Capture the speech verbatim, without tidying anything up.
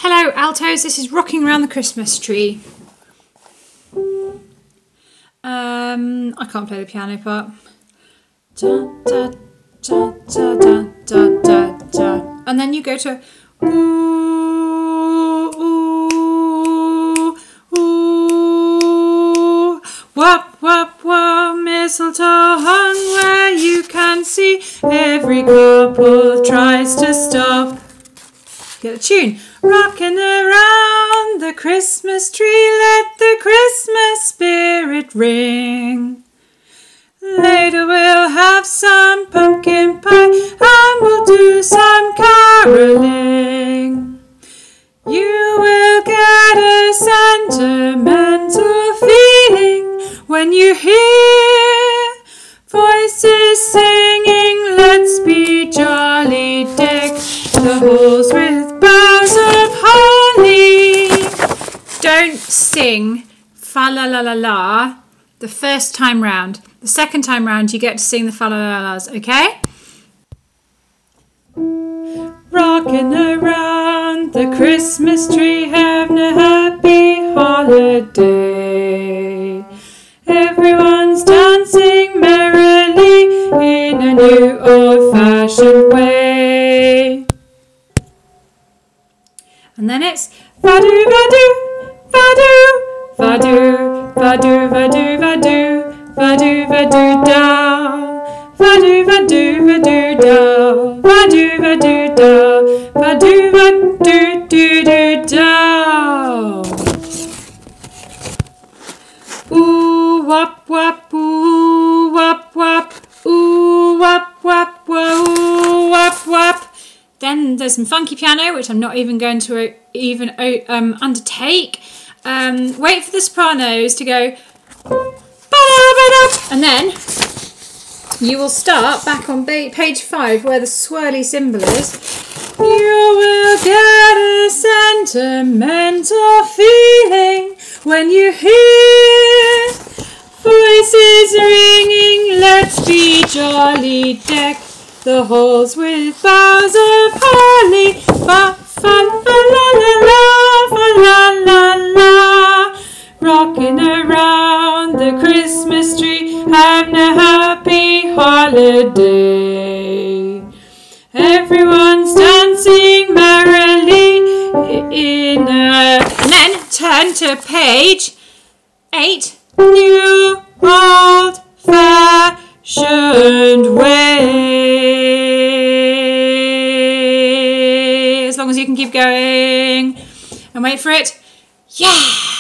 Hello, altos. This is Rocking Around the Christmas Tree. Um, I can't play the piano part. Da, da, da, da, da, da, da, da. And then you go to ooh, ooh, ooh, wop, wop, wop, mistletoe hung where you can see. Every couple tries to stop. Get the tune. Rocking around the Christmas tree, let the Christmas spirit ring. Later we'll have some pumpkin pie and we'll do some caroling. You will get a sentimental feeling when you hear voices singing, let's be jolly, deck the halls with boughs of holly. Don't sing fa la la la la the first time round. The second time round you get to sing the fa la la la's, okay? Rocking around the Christmas tree, having a happy holiday. Everyone's dancing merrily in a new old-fashioned way. And then it's va-do, va-do, va-do, va-do, va-do, va-do, va-do, va-do, va-do, da. Va-do, va-do, va-do, da. Va-do, va-do, da. Va-do, va-do, do, do, da. Ooh, wop, wop, ooh, wop, wop, ooh, wop, wop, ooh, wop, wop. Then there's some funky piano, which I'm not even going to even um, undertake. Um, wait for the sopranos to go, and then you will start back on page five where the swirly cymbal is. You will get a sentimental feeling when you hear voices ringing, let's be jolly, deck the halls with boughs of holly. Fa, fa, fa, la, la, la, fa, la, la, la. Rocking around the Christmas tree, having a happy holiday. Everyone's dancing merrily in a... And then turn to page eight. New old-fashioned way. As long as you can keep going. And wait for it. Yeah!